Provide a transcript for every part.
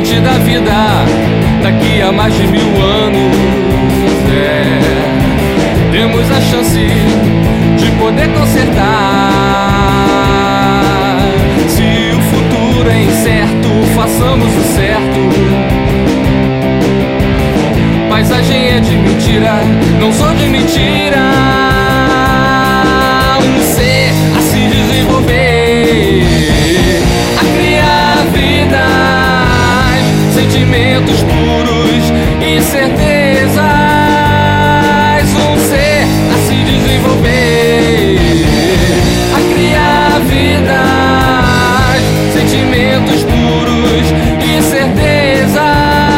fonte da vida, daqui a mais de 1000 anos. Temos a chance de poder consertar. Se o futuro é incerto, façamos o certo. Paisagem é de mentira, não sou de mentira. Um ser a se desenvolver, a criar vidas, sentimentos puros e certezas. Um ser a se desenvolver, a criar vidas, sentimentos puros e certezas.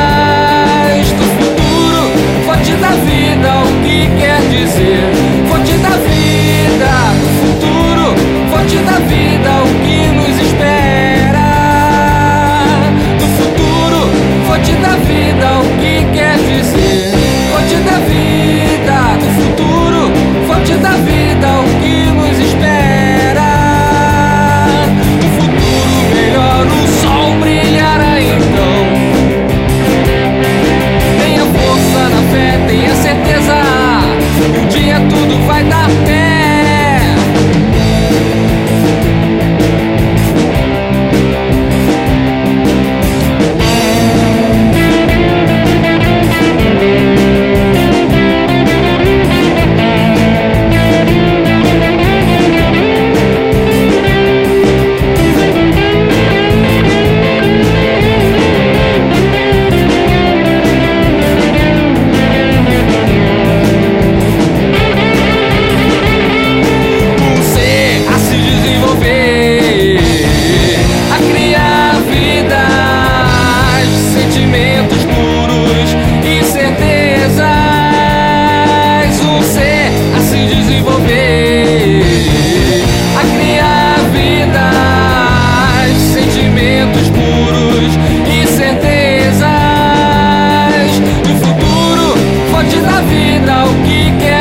Fonte da vida, o que quer dizer? Fonte da vida, do futuro. Fonte da vida, o que nos espera? Do futuro. Fonte da vida, o que quer dizer? Fonte da vida, do futuro. Fonte da vida, o que nos espera? Do futuro melhor, o sol brilhará então. Tenha força na fé, tenha certeza, um dia tudo vai dar pé.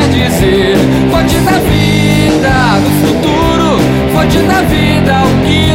Fonte da vida, do futuro. Fonte da vida, o que